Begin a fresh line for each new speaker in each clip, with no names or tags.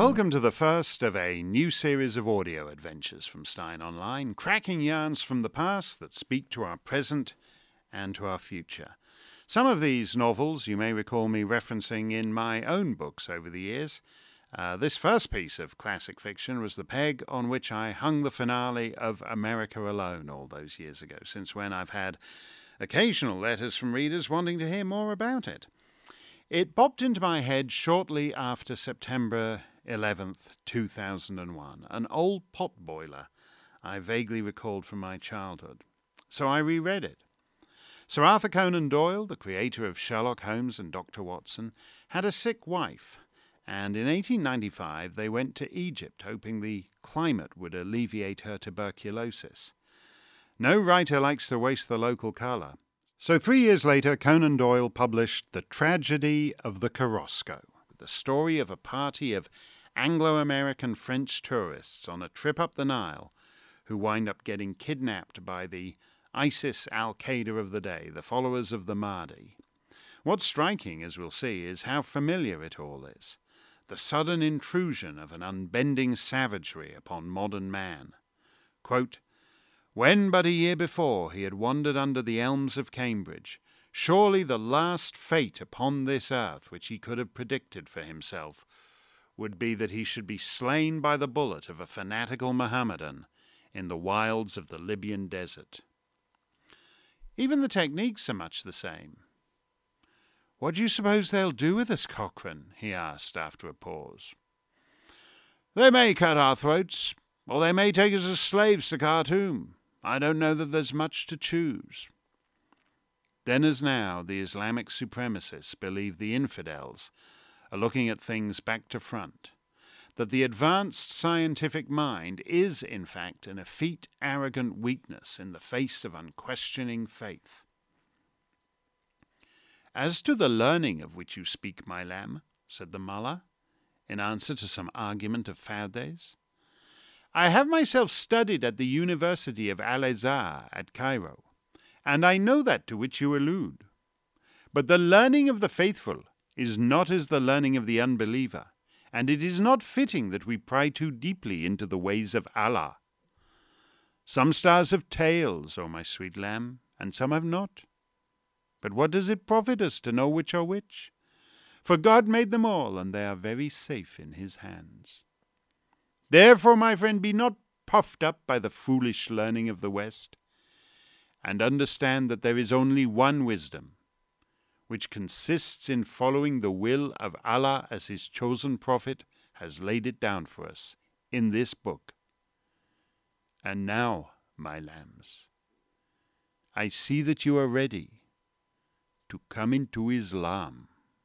Welcome to the first of a new series of audio adventures from Stein Online, cracking yarns from the past that speak to our present and to our future. Some of these novels you may recall me referencing in my own books over the years. This first piece of classic fiction was the peg on which I hung the finale of America Alone all those years ago, since when I've had occasional letters from readers wanting to hear more about it. It popped into my head shortly after September 11th, 2001, an old pot boiler I vaguely recalled from my childhood. So I reread it. Sir Arthur Conan Doyle, the creator of Sherlock Holmes and Dr. Watson, had a sick wife, and in 1895 they went to Egypt, hoping the climate would alleviate her tuberculosis. No writer likes to waste the local colour. So 3 years later, Conan Doyle published The Tragedy of the Korosko, the story of a party of Anglo-American French tourists on a trip up the Nile who wind up getting kidnapped by the ISIS Al-Qaeda of the day, the followers of the Mahdi. What's striking, as we'll see, is how familiar it all is. The sudden intrusion of an unbending savagery upon modern man. Quote, "When but a year before he had wandered under the elms of Cambridge, surely the last fate upon this earth which he could have predicted for himself would be that he should be slain by the bullet of a fanatical Mohammedan in the wilds of the Libyan desert." Even the techniques are much the same. "What do you suppose they'll do with us, Cochrane?" he asked after a pause. "They may cut our throats, or they may take us as slaves to Khartoum. I don't know that there's much to choose." Then as now, the Islamic supremacists believe the infidels are looking at things back to front, that the advanced scientific mind is, in fact, an effete, arrogant weakness in the face of unquestioning faith. "As to the learning of which you speak, my lamb," said the mullah, in answer to some argument of Farday's, "I have myself studied at the University of Al-Azhar at Cairo, and I know that to which you allude. But the learning of the faithful is not as the learning of the unbeliever, and it is not fitting that we pry too deeply into the ways of Allah. Some stars have tails, O my sweet lamb, and some have not. But what does it profit us to know which are which? For God made them all, and they are very safe in his hands. Therefore, my friend, be not puffed up by the foolish learning of the West, and understand that there is only one wisdom, which consists in following the will of Allah as his chosen prophet has laid it down for us in this book. And now, my lambs, I see that you are ready to come into Islam."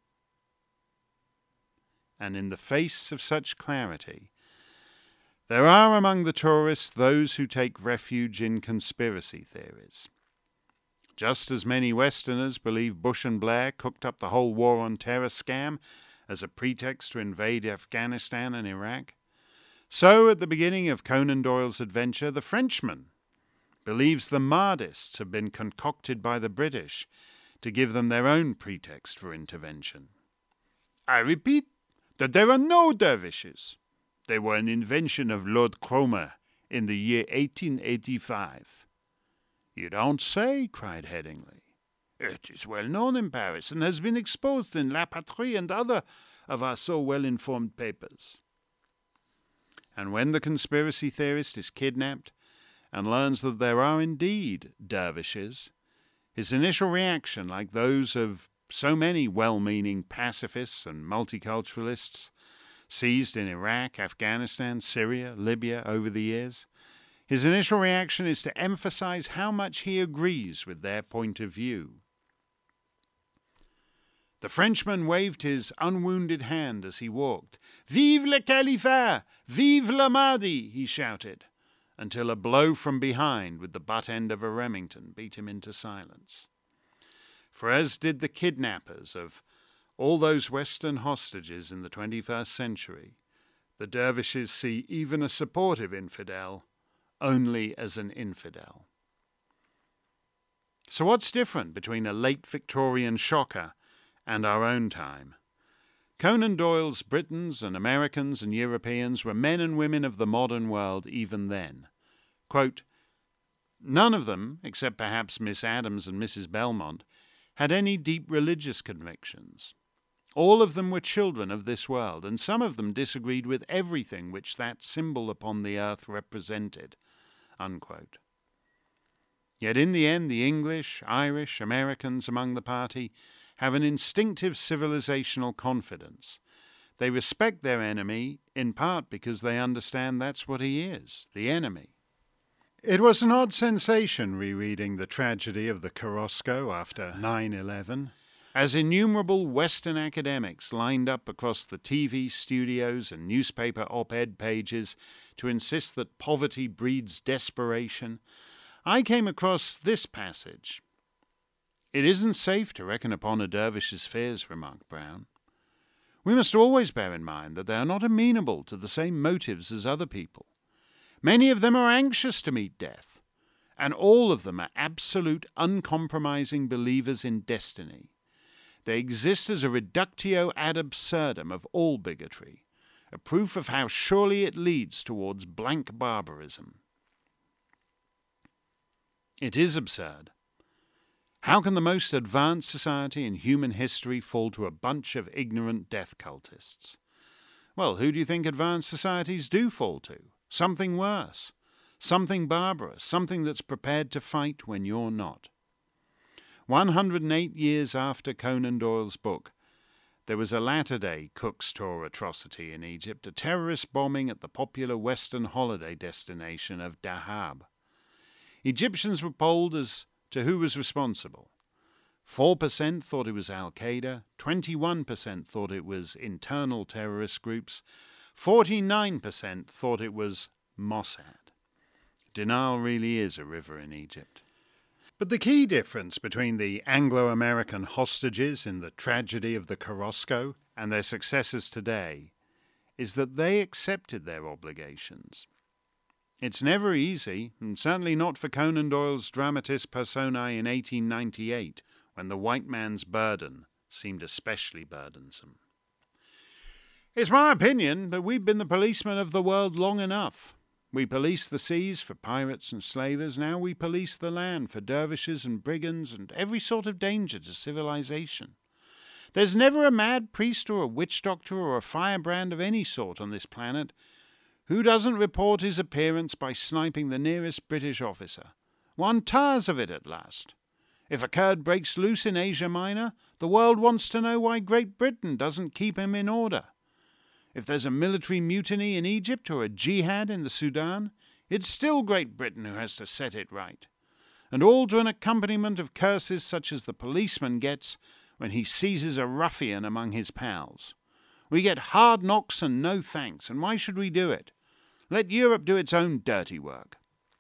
And in the face of such clarity, there are among the tourists those who take refuge in conspiracy theories. Just as many Westerners believe Bush and Blair cooked up the whole war on terror scam as a pretext to invade Afghanistan and Iraq, so at the beginning of Conan Doyle's adventure, the Frenchman believes the Mahdists have been concocted by the British to give them their own pretext for intervention. "I repeat that there are no dervishes. They were an invention of Lord Cromer in the year 1885. "You don't say," cried Headingley. "It is well known in Paris, and has been exposed in La Patrie and other of our so well-informed papers." And when the conspiracy theorist is kidnapped and learns that there are indeed dervishes, his initial reaction, like those of so many well-meaning pacifists and multiculturalists seized in Iraq, Afghanistan, Syria, Libya over the years, his initial reaction is to emphasize how much he agrees with their point of view. The Frenchman waved his unwounded hand as he walked. "Vive le Califat! Vive le Mahdi!" he shouted, until a blow from behind with the butt end of a Remington beat him into silence. For as did the kidnappers of all those Western hostages in the 21st century, the dervishes see even a supportive infidel only as an infidel. So what's different between a late Victorian shocker and our own time? Conan Doyle's Britons and Americans and Europeans were men and women of the modern world even then. Quote, none of them, except perhaps Miss Adams and Mrs. Belmont, had any deep religious convictions. All of them were children of this world, and some of them disagreed with everything which that symbol upon the earth represented. Unquote. Yet in the end, the English, Irish, Americans among the party have an instinctive civilizational confidence. They respect their enemy, in part because they understand that's what he is, the enemy. It was an odd sensation rereading the tragedy of the Korosko after 9/11, as innumerable Western academics lined up across the TV studios and newspaper op-ed pages to insist that poverty breeds desperation. I came across this passage. It isn't safe to reckon upon a dervish's fears, remarked Brown. We must always bear in mind that they are not amenable to the same motives as other people. Many of them are anxious to meet death, and all of them are absolute, uncompromising believers in destiny. They exist as a reductio ad absurdum of all bigotry, a proof of how surely it leads towards blank barbarism. It is absurd. How can the most advanced society in human history fall to a bunch of ignorant death cultists? Well, who do you think advanced societies do fall to? Something worse, something barbarous, something that's prepared to fight when you're not. 108 years after Conan Doyle's book, there was a latter-day Cook's Tour atrocity in Egypt, a terrorist bombing at the popular Western holiday destination of Dahab. Egyptians were polled as to who was responsible. 4% thought it was Al-Qaeda, 21% thought it was internal terrorist groups, 49% thought it was Mossad. Denial really is a river in Egypt. But the key difference between the Anglo-American hostages in the tragedy of the Korosko and their successors today is that they accepted their obligations. It's never easy, and certainly not for Conan Doyle's dramatis personae in 1898, when the white man's burden seemed especially burdensome. It's my opinion that we've been the policemen of the world long enough. We police the seas for pirates and slavers, now we police the land for dervishes and brigands and every sort of danger to civilization. There's never a mad priest or a witch doctor or a firebrand of any sort on this planet who doesn't report his appearance by sniping the nearest British officer. One tires of it at last. If a Kurd breaks loose in Asia Minor, the world wants to know why Great Britain doesn't keep him in order. If there's a military mutiny in Egypt or a jihad in the Sudan, it's still Great Britain who has to set it right. And all to an accompaniment of curses such as the policeman gets when he seizes a ruffian among his pals. We get hard knocks and no thanks, and why should we do it? Let Europe do its own dirty work.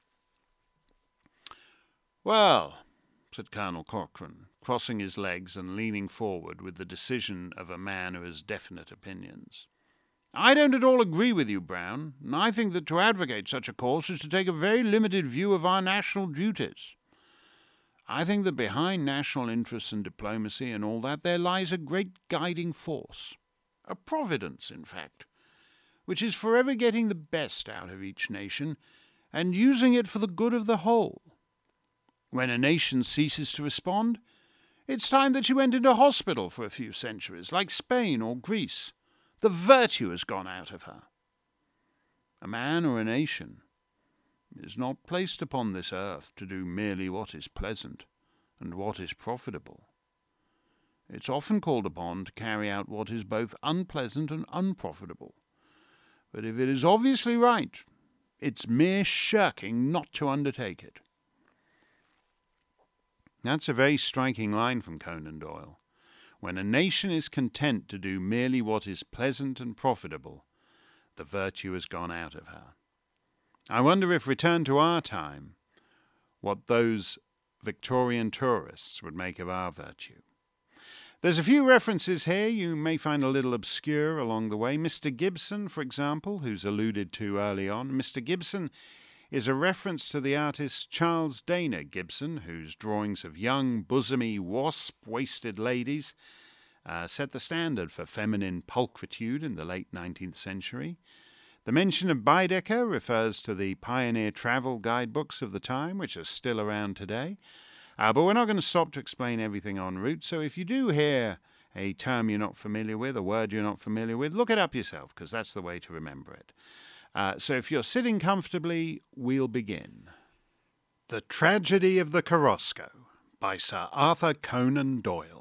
Well, said Colonel Cochrane, crossing his legs and leaning forward with the decision of a man who has definite opinions. I don't at all agree with you, Brown, and I think that to advocate such a course is to take a very limited view of our national duties. I think that behind national interests and diplomacy and all that there lies a great guiding force, a providence, in fact, which is forever getting the best out of each nation and using it for the good of the whole. When a nation ceases to respond, it's time that she went into hospital for a few centuries, like Spain or Greece. The virtue has gone out of her. A man or a nation is not placed upon this earth to do merely what is pleasant and what is profitable. It's often called upon to carry out what is both unpleasant and unprofitable. But if it is obviously right, it's mere shirking not to undertake it. That's a very striking line from Conan Doyle. When a nation is content to do merely what is pleasant and profitable, the virtue has gone out of her. I wonder if, returned to our time, what those Victorian tourists would make of our virtue. There's a few references here you may find a little obscure along the way. Mr. Gibson, for example, who's alluded to early on. Mr. Gibson is a reference to the artist Charles Dana Gibson, whose drawings of young, bosomy, wasp-waisted ladies set the standard for feminine pulchritude in the late 19th century. The mention of Baedeker refers to the pioneer travel guidebooks of the time, which are still around today. But we're not going to stop to explain everything en route, so if you do hear a term you're not familiar with, a word you're not familiar with, look it up yourself, because that's the way to remember it. So if you're sitting comfortably, we'll begin. The Tragedy of the Korosko by Sir Arthur Conan Doyle.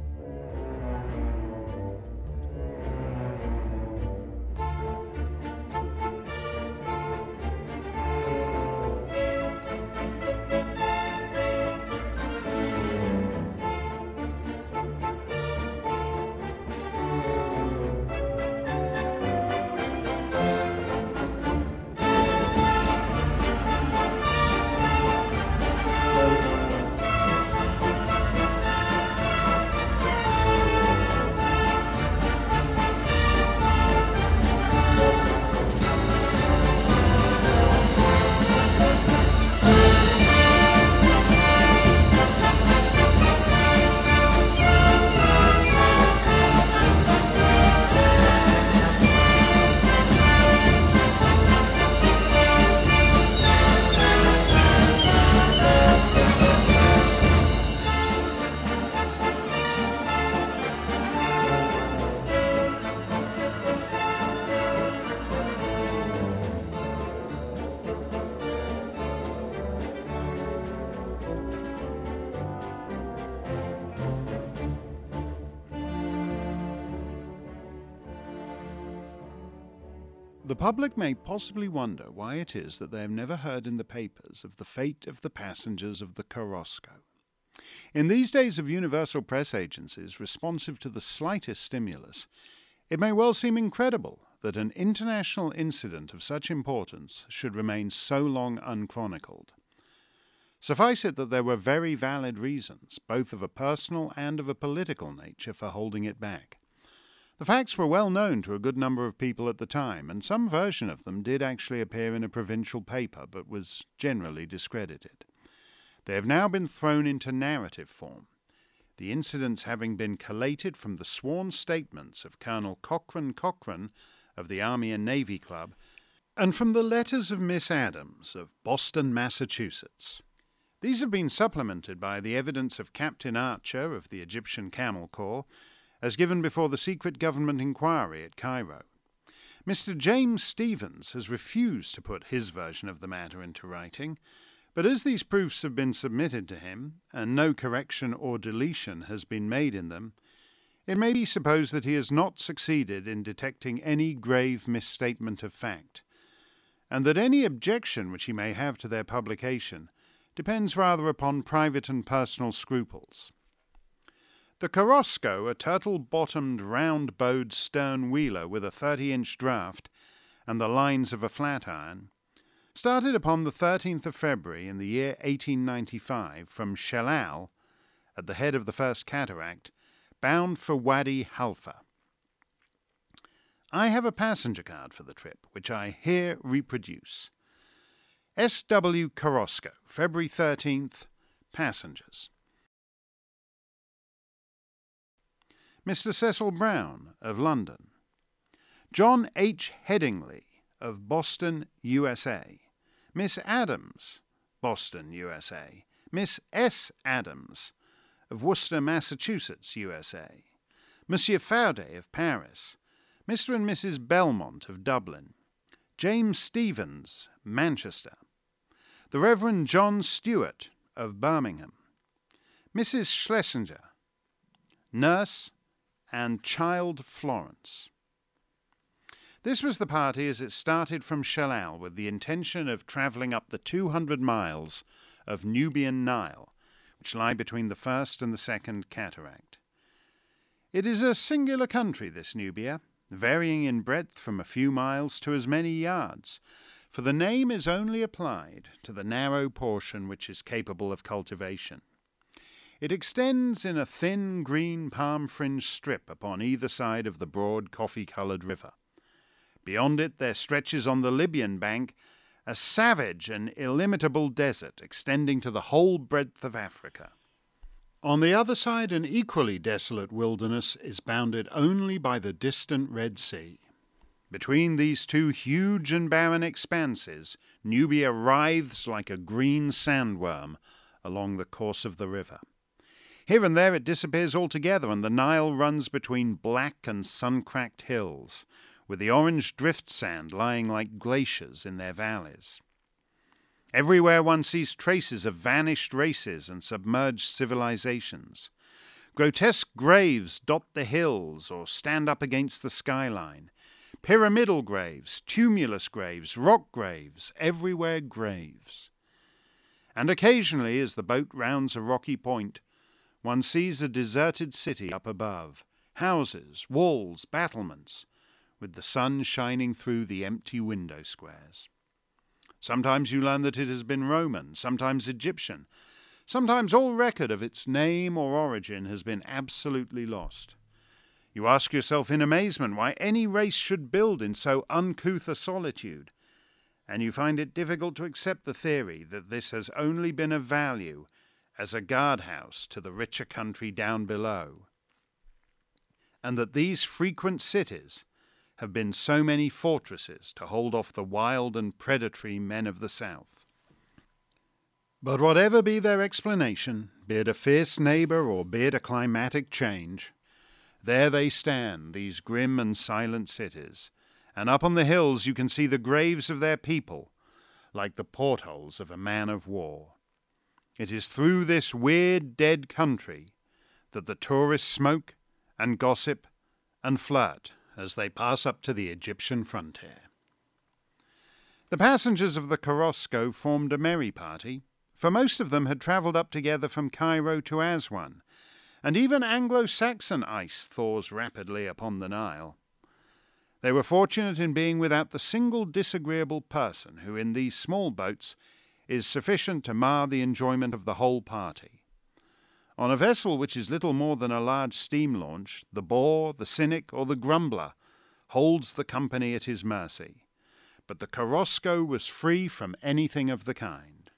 The public may possibly wonder why it is that they have never heard in the papers of the fate of the passengers of the Korosko. In these days of universal press agencies responsive to the slightest stimulus, it may well seem incredible that an international incident of such importance should remain so long unchronicled. Suffice it that there were very valid reasons, both of a personal and of a political nature, for holding it back. The facts were well known to a good number of people at the time, and some version of them did actually appear in a provincial paper, but was generally discredited. They have now been thrown into narrative form, the incidents having been collated from the sworn statements of Colonel Cochrane of the Army and Navy Club, and from the letters of Miss Adams of Boston, Massachusetts. These have been supplemented by the evidence of Captain Archer of the Egyptian Camel Corps, as given before the secret government inquiry at Cairo. Mr. James Stevens has refused to put his version of the matter into writing, but as these proofs have been submitted to him, and no correction or deletion has been made in them, it may be supposed that he has not succeeded in detecting any grave misstatement of fact, and that any objection which he may have to their publication depends rather upon private and personal scruples. The Korosko, a turtle-bottomed, round-bowed stern wheeler with a 30-inch draft and the lines of a flat iron, started upon the 13th of February in the year 1895 from Shellal, at the head of the First Cataract, bound for Wadi Halfa. I have a passenger card for the trip, which I here reproduce. S.W. Korosko, February 13th, passengers. Mr. Cecil Brown of London, John H. Headingley of Boston, USA, Miss Adams, Boston, USA, Miss S. Adams of Worcester, Massachusetts, USA, Monsieur Faudet of Paris, Mr. and Mrs. Belmont of Dublin, James Stevens, Manchester, the Reverend John Stewart of Birmingham, Mrs. Schlesinger, nurse, and child Florence. This was the party as it started from Shellal with the intention of travelling up the 200 miles of Nubian Nile, which lie between the first and the second cataract. It is a singular country, this Nubia, varying in breadth from a few miles to as many yards, for the name is only applied to the narrow portion which is capable of cultivation. It extends in a thin green palm-fringed strip upon either side of the broad coffee-coloured river. Beyond it there stretches on the Libyan bank a savage and illimitable desert extending to the whole breadth of Africa. On the other side, an equally desolate wilderness is bounded only by the distant Red Sea. Between these two huge and barren expanses, Nubia writhes like a green sandworm along the course of the river. Here and there it disappears altogether, and the Nile runs between black and sun-cracked hills, with the orange drift sand lying like glaciers in their valleys. Everywhere one sees traces of vanished races and submerged civilizations. Grotesque graves dot the hills or stand up against the skyline. Pyramidal graves, tumulus graves, rock graves, everywhere graves. And occasionally, as the boat rounds a rocky point, one sees a deserted city up above, houses, walls, battlements, with the sun shining through the empty window squares. Sometimes you learn that it has been Roman, sometimes Egyptian, sometimes all record of its name or origin has been absolutely lost. You ask yourself in amazement why any race should build in so uncouth a solitude, and you find it difficult to accept the theory that this has only been of value as a guardhouse to the richer country down below, and that these frequent cities have been so many fortresses to hold off the wild and predatory men of the south. But whatever be their explanation, be it a fierce neighbour or be it a climatic change, there they stand, these grim and silent cities, and up on the hills you can see the graves of their people, like the portholes of a man of war. It is through this weird, dead country that the tourists smoke and gossip and flirt as they pass up to the Egyptian frontier. The passengers of the Korosko formed a merry party, for most of them had travelled up together from Cairo to Aswan, and even Anglo-Saxon ice thaws rapidly upon the Nile. They were fortunate in being without the single disagreeable person who, in these small boats, is sufficient to mar the enjoyment of the whole party. On a vessel which is little more than a large steam launch, the bore, the cynic, or the grumbler holds the company at his mercy. But the Korosko was free from anything of the kind.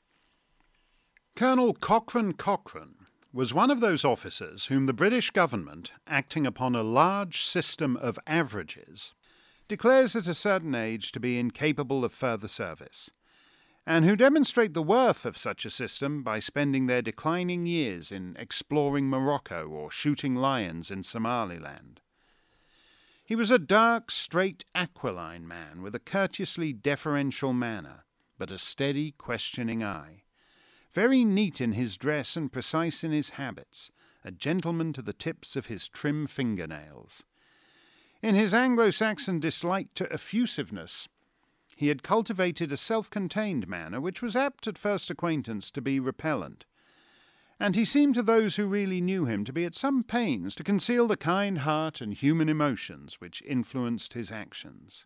Colonel Cochrane was one of those officers whom the British government, acting upon a large system of averages, declares at a certain age to be incapable of further service, and who demonstrate the worth of such a system by spending their declining years in exploring Morocco or shooting lions in Somaliland. He was a dark, straight, aquiline man with a courteously deferential manner, but a steady, questioning eye. Very neat in his dress and precise in his habits, a gentleman to the tips of his trim fingernails. In his Anglo-Saxon dislike to effusiveness, he had cultivated a self-contained manner which was apt at first acquaintance to be repellent, and he seemed to those who really knew him to be at some pains to conceal the kind heart and human emotions which influenced his actions.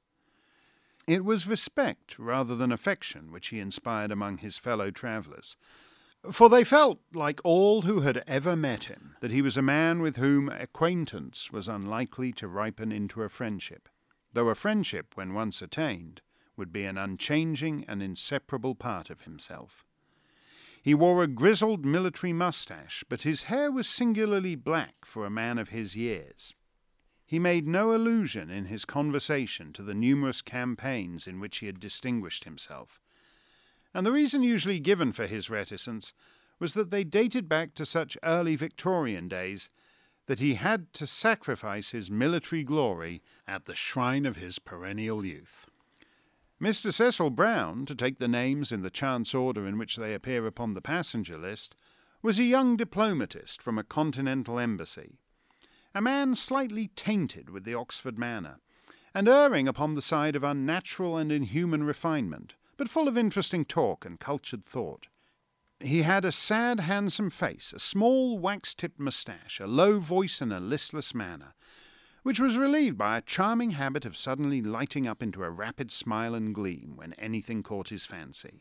It was respect rather than affection which he inspired among his fellow travellers, for they felt, like all who had ever met him, that he was a man with whom acquaintance was unlikely to ripen into a friendship, though a friendship, when once attained, would be an unchanging and inseparable part of himself. He wore a grizzled military moustache, but his hair was singularly black for a man of his years. He made no allusion in his conversation to the numerous campaigns in which he had distinguished himself, and the reason usually given for his reticence was that they dated back to such early Victorian days that he had to sacrifice his military glory at the shrine of his perennial youth. Mr. Cecil Brown, to take the names in the chance order in which they appear upon the passenger list, was a young diplomatist from a continental embassy, a man slightly tainted with the Oxford manner, and erring upon the side of unnatural and inhuman refinement, but full of interesting talk and cultured thought. He had a sad, handsome face, a small wax-tipped moustache, a low voice and a listless manner, which was relieved by a charming habit of suddenly lighting up into a rapid smile and gleam when anything caught his fancy.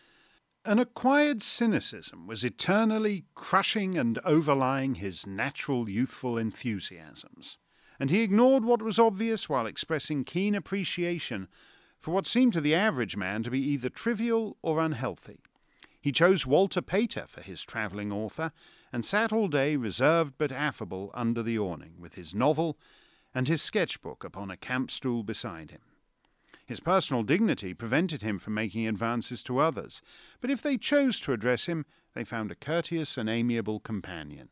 An acquired cynicism was eternally crushing and overlying his natural youthful enthusiasms, and he ignored what was obvious while expressing keen appreciation for what seemed to the average man to be either trivial or unhealthy. He chose Walter Pater for his travelling author, and sat all day reserved but affable under the awning, with his novel and his sketchbook upon a camp stool beside him. His personal dignity prevented him from making advances to others, but if they chose to address him, they found a courteous and amiable companion.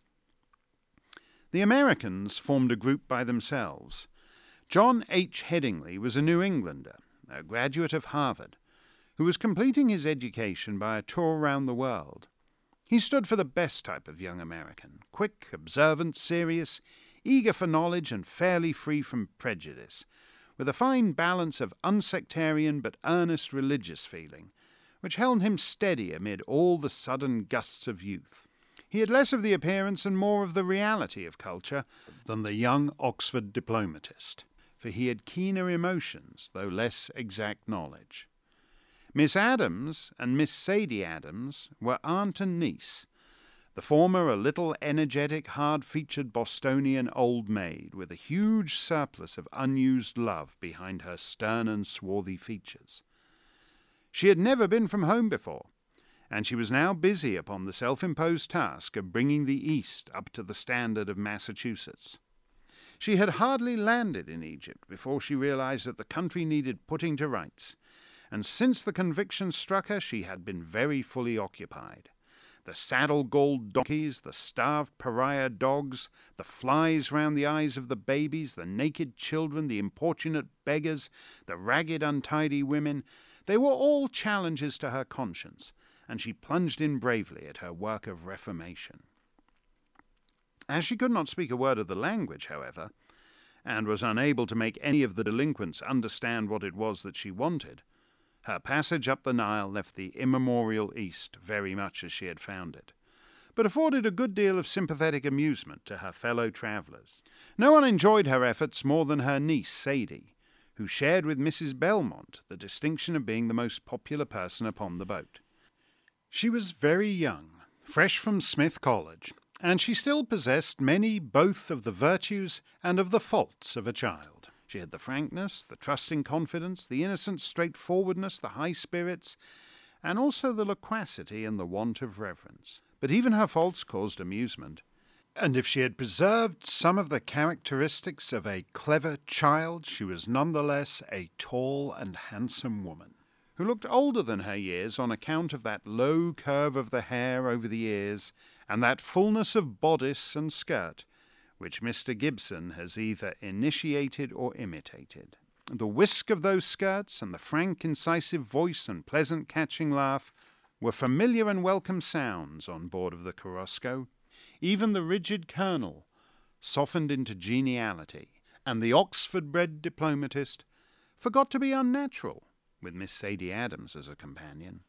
The Americans formed a group by themselves. John H. Headingley was a New Englander, a graduate of Harvard, who was completing his education by a tour around the world. He stood for the best type of young American, quick, observant, serious, eager for knowledge and fairly free from prejudice, with a fine balance of unsectarian but earnest religious feeling, which held him steady amid all the sudden gusts of youth. He had less of the appearance and more of the reality of culture than the young Oxford diplomatist, for he had keener emotions, though less exact knowledge. Miss Adams and Miss Sadie Adams were aunt and niece, the former a little energetic, hard-featured Bostonian old maid with a huge surplus of unused love behind her stern and swarthy features. She had never been from home before, and she was now busy upon the self-imposed task of bringing the East up to the standard of Massachusetts. She had hardly landed in Egypt before she realized that the country needed putting to rights, and since the conviction struck her, she had been very fully occupied. The saddle-galled donkeys, the starved pariah dogs, the flies round the eyes of the babies, the naked children, the importunate beggars, the ragged, untidy women, they were all challenges to her conscience, and she plunged in bravely at her work of reformation. As she could not speak a word of the language, however, and was unable to make any of the delinquents understand what it was that she wanted, her passage up the Nile left the immemorial East very much as she had found it, but afforded a good deal of sympathetic amusement to her fellow travellers. No one enjoyed her efforts more than her niece Sadie, who shared with Mrs. Belmont the distinction of being the most popular person upon the boat. She was very young, fresh from Smith College, and she still possessed many both of the virtues and of the faults of a child. She had the frankness, the trusting confidence, the innocent straightforwardness, the high spirits, and also the loquacity and the want of reverence. But even her faults caused amusement, and if she had preserved some of the characteristics of a clever child, she was nonetheless a tall and handsome woman, who looked older than her years on account of that low curve of the hair over the ears and that fullness of bodice and skirt which Mr. Gibson has either initiated or imitated. The whisk of those skirts and the frank, incisive voice and pleasant, catching laugh were familiar and welcome sounds on board of the Korosko. Even the rigid colonel softened into geniality, and the Oxford-bred diplomatist forgot to be unnatural, with Miss Sadie Adams as a companion.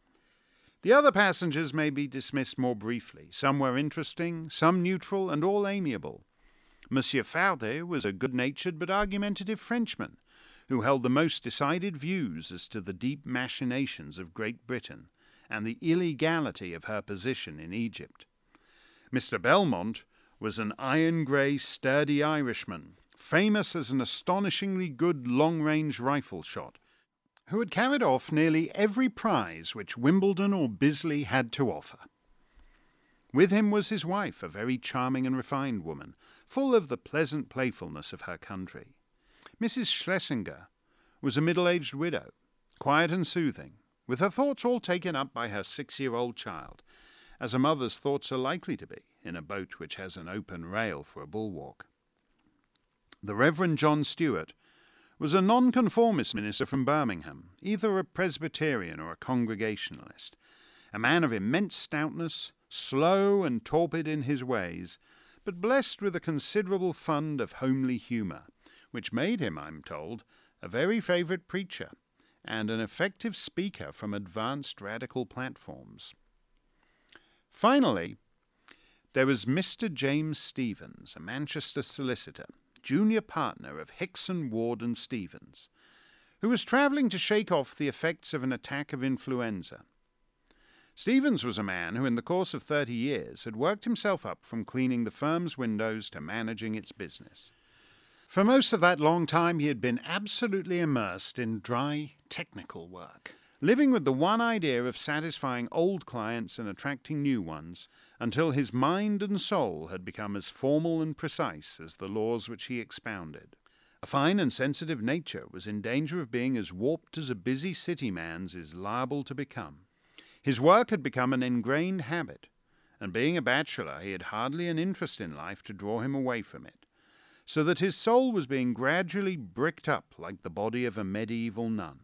The other passengers may be dismissed more briefly. Some were interesting, some neutral, and all amiable. Monsieur Fardet was a good-natured but argumentative Frenchman, who held the most decided views as to the deep machinations of Great Britain and the illegality of her position in Egypt. Mr. Belmont was an iron-grey, sturdy Irishman, famous as an astonishingly good long-range rifle shot, who had carried off nearly every prize which Wimbledon or Bisley had to offer. With him was his wife, a very charming and refined woman, full of the pleasant playfulness of her country. Mrs. Schlesinger was a middle-aged widow, quiet and soothing, with her thoughts all taken up by her 6-year-old child, as a mother's thoughts are likely to be in a boat which has an open rail for a bulwark. The Reverend John Stewart was a nonconformist minister from Birmingham, either a Presbyterian or a Congregationalist, a man of immense stoutness, slow and torpid in his ways, but blessed with a considerable fund of homely humour, which made him, I'm told, a very favourite preacher, and an effective speaker from advanced radical platforms. Finally, there was Mr. James Stevens, a Manchester solicitor, junior partner of Hickson, Ward and Stevens, who was travelling to shake off the effects of an attack of influenza. Stevens was a man who in the course of 30 years had worked himself up from cleaning the firm's windows to managing its business. For most of that long time he had been absolutely immersed in dry, technical work, living with the one idea of satisfying old clients and attracting new ones, until his mind and soul had become as formal and precise as the laws which he expounded. A fine and sensitive nature was in danger of being as warped as a busy city man's is liable to become. His work had become an ingrained habit, and being a bachelor he had hardly an interest in life to draw him away from it, so that his soul was being gradually bricked up like the body of a medieval nun.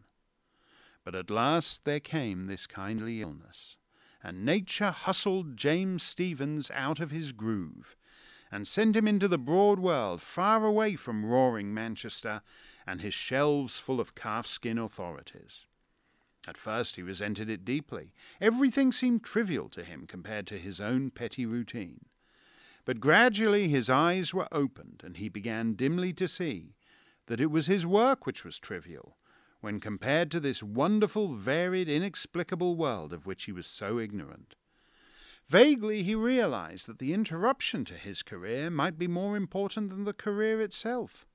But at last there came this kindly illness, and nature hustled James Stephens out of his groove, and sent him into the broad world, far away from roaring Manchester and his shelves full of calfskin authorities. At first he resented it deeply. Everything seemed trivial to him compared to his own petty routine. But gradually his eyes were opened, and he began dimly to see that it was his work which was trivial, when compared to this wonderful, varied, inexplicable world of which he was so ignorant. Vaguely he realized that the interruption to his career might be more important than the career itself.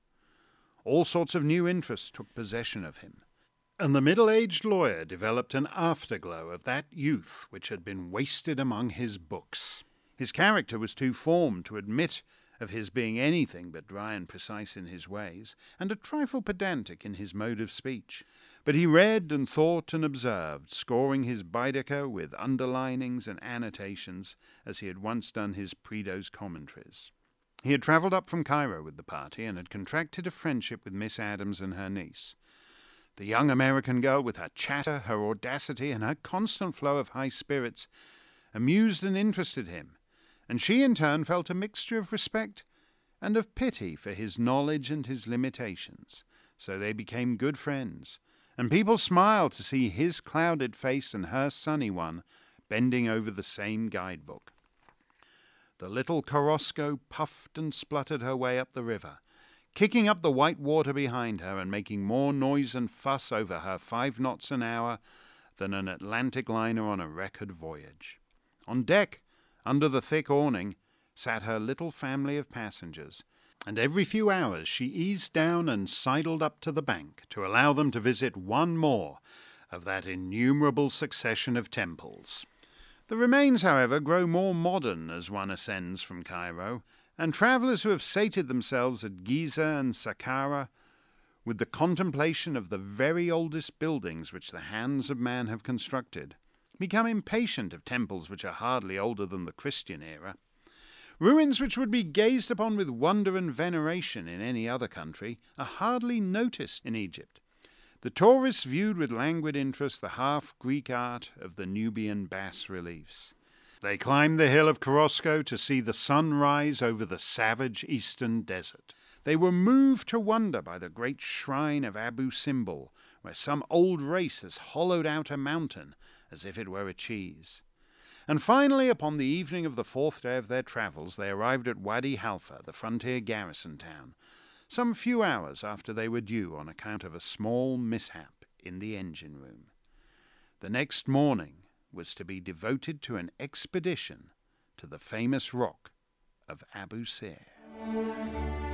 All sorts of new interests took possession of him, and the middle-aged lawyer developed an afterglow of that youth which had been wasted among his books. His character was too formed to admit of his being anything but dry and precise in his ways, and a trifle pedantic in his mode of speech. But he read and thought and observed, scoring his Baedeker with underlinings and annotations, as he had once done his Prideaux's commentaries. He had travelled up from Cairo with the party, and had contracted a friendship with Miss Adams and her niece. The young American girl, with her chatter, her audacity, and her constant flow of high spirits, amused and interested him, and she in turn felt a mixture of respect and of pity for his knowledge and his limitations. So they became good friends, and people smiled to see his clouded face and her sunny one bending over the same guidebook. The little Korosko puffed and spluttered her way up the river, kicking up the white water behind her and making more noise and fuss over her 5 knots an hour than an Atlantic liner on a record voyage. On deck, under the thick awning, sat her little family of passengers, and every few hours she eased down and sidled up to the bank to allow them to visit one more of that innumerable succession of temples. The remains, however, grow more modern as one ascends from Cairo, and travellers who have sated themselves at Giza and Saqqara with the contemplation of the very oldest buildings which the hands of man have constructed become impatient of temples which are hardly older than the Christian era. Ruins which would be gazed upon with wonder and veneration in any other country are hardly noticed in Egypt. The tourists viewed with languid interest the half-Greek art of the Nubian bas-reliefs. They climbed the hill of Korosko to see the sun rise over the savage eastern desert. They were moved to wonder by the great shrine of Abu Simbel, where some old race has hollowed out a mountain as if it were a cheese. And finally, upon the evening of the 4th day of their travels, they arrived at Wadi Halfa, the frontier garrison town, some few hours after they were due on account of a small mishap in the engine room. The next morning was to be devoted to an expedition to the famous rock of Abu Sir.